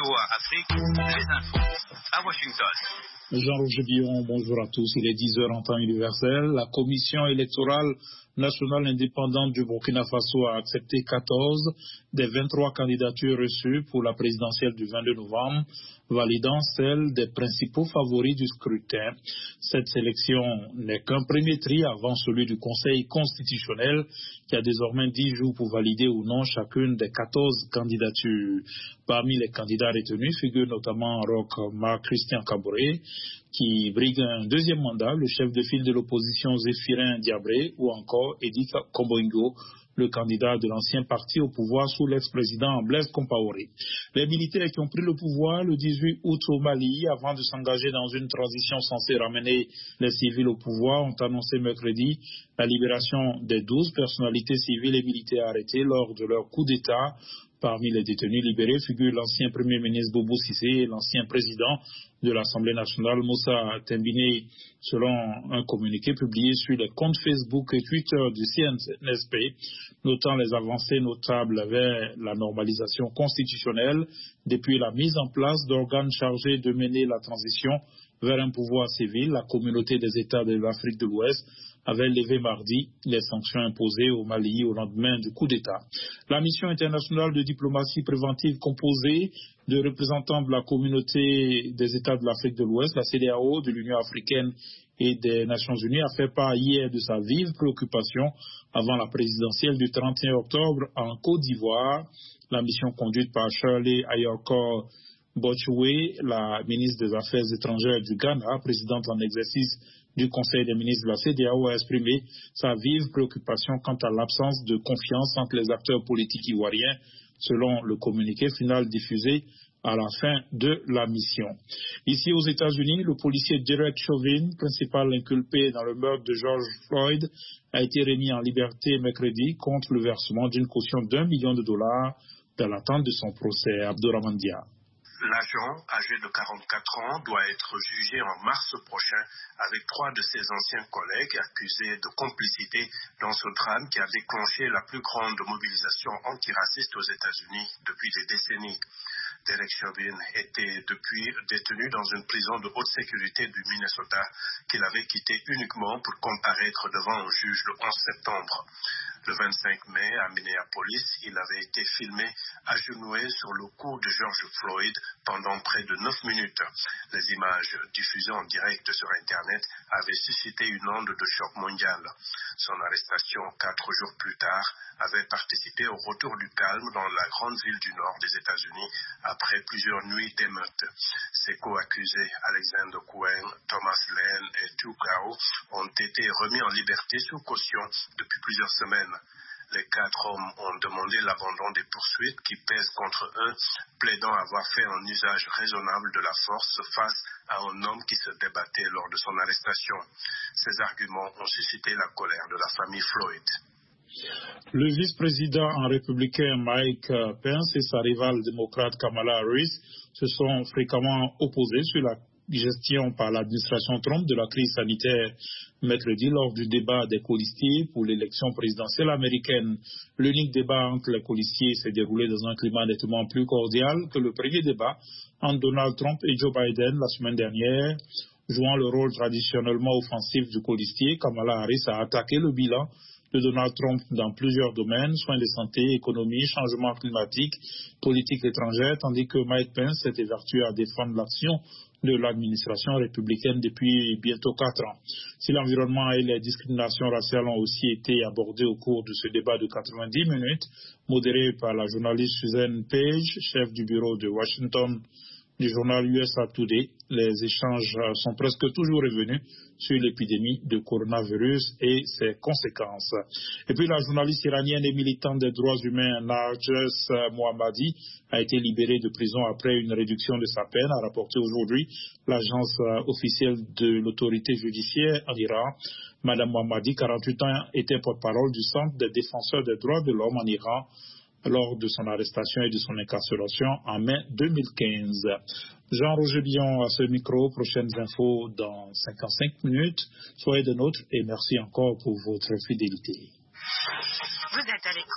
VOA Afrique, les infos à Washington. Jean-Roger Billon, bonjour à tous. Il est 10h en temps universel. La commission électorale nationale indépendante du Burkina Faso a accepté 14 des 23 candidatures reçues pour la présidentielle du 22 novembre, validant celle des principaux favoris du scrutin. Cette sélection n'est qu'un premier tri avant celui du Conseil constitutionnel qui a désormais 10 jours pour valider ou non chacune des 14 candidatures. Parmi les candidats retenus figure notamment Roch Marc Christian Kaboré, qui brigue un deuxième mandat, le chef de file de l'opposition Zéphirin Diabré, ou encore Edi Kombongo, le candidat de l'ancien parti au pouvoir sous l'ex-président Blaise Compaoré. Les militaires qui ont pris le pouvoir le 18 août au Mali, avant de s'engager dans une transition censée ramener les civils au pouvoir, ont annoncé mercredi la libération des 12 personnalités civiles et militaires arrêtées lors de leur coup d'État. Parmi les détenus libérés figurent l'ancien premier ministre Bobo Cissé et l'ancien président de l'Assemblée nationale Moussa Tembine, selon un communiqué publié sur les comptes Facebook et Twitter du CNSP, notant les avancées notables vers la normalisation constitutionnelle depuis la mise en place d'organes chargés de mener la transition vers un pouvoir civil. La communauté des États de l'Afrique de l'Ouest avait levé mardi les sanctions imposées au Mali au lendemain du coup d'État. La mission internationale de diplomatie préventive composée de représentants de la communauté des États de l'Afrique de l'Ouest, la CEDEAO, de l'Union africaine et des Nations unies a fait part hier de sa vive préoccupation avant la présidentielle du 31 octobre en Côte d'Ivoire. La mission conduite par Shirley Ayorkor Botchoué, la ministre des Affaires étrangères du Ghana, présidente en exercice du Conseil des ministres de la CEDEAO, a exprimé sa vive préoccupation quant à l'absence de confiance entre les acteurs politiques ivoiriens, selon le communiqué final diffusé à la fin de la mission. Ici aux États-Unis, le policier Derek Chauvin, principal inculpé dans le meurtre de George Floyd, a été remis en liberté mercredi contre le versement d'une caution d'$1 million dans l'attente de son procès. Abdourahmane Dia. L'agent, âgé de 44 ans, doit être jugé en mars prochain avec 3 de ses anciens collègues accusés de complicité dans ce drame qui a déclenché la plus grande mobilisation antiraciste aux États-Unis depuis des décennies. Derek Chauvin était depuis détenu dans une prison de haute sécurité du Minnesota qu'il avait quitté uniquement pour comparaître devant un juge le 11 septembre. Le 25 mai, à Minneapolis, il avait été filmé agenouillé sur le cou de George Floyd pendant près de 9 minutes. Les images diffusées en direct sur Internet avaient suscité une onde de choc mondial. Son arrestation 4 jours plus tard avait participé au retour du calme dans la grande ville du nord des États-Unis après plusieurs nuits d'émeutes. Ses co-accusés Alexander Cohen, Thomas Lane et Tu Gao ont été remis en liberté sous caution depuis plusieurs semaines. Les 4 hommes ont demandé l'abandon des poursuites qui pèsent contre eux, plaidant avoir fait un usage raisonnable de la force face à un homme qui se débattait lors de son arrestation. Ces arguments ont suscité la colère de la famille Floyd. Le vice-président républicain Mike Pence et sa rivale démocrate Kamala Harris se sont fréquemment opposés sur la gestion par l'administration Trump de la crise sanitaire mercredi lors du débat des colistiers pour l'élection présidentielle américaine. L'unique débat entre les colistiers s'est déroulé dans un climat nettement plus cordial que le premier débat entre Donald Trump et Joe Biden la semaine dernière. Jouant le rôle traditionnellement offensif du colistier, Kamala Harris a attaqué le bilan de Donald Trump dans plusieurs domaines, soins de santé, économie, changement climatique, politique étrangère, tandis que Mike Pence s'est évertué à défendre l'action de l'administration républicaine depuis bientôt 4 ans. Si l'environnement et les discriminations raciales ont aussi été abordés au cours de ce débat de 90 minutes, modéré par la journaliste Susan Page, chef du bureau de Washington du journal USA Today, les échanges sont presque toujours revenus sur l'épidémie de coronavirus et ses conséquences. Et puis la journaliste iranienne et militante des droits humains Narges Mohammadi a été libérée de prison après une réduction de sa peine, a rapporté aujourd'hui l'agence officielle de l'autorité judiciaire en Iran. Madame Mohammadi, 48 ans, était porte-parole du Centre des défenseurs des droits de l'homme en Iran lors de son arrestation et de son incarcération en mai 2015. Jean-Roger Billon à ce micro, prochaines infos dans 55 minutes. Soyez de nôtres et merci encore pour votre fidélité. Vous êtes à l'écoute.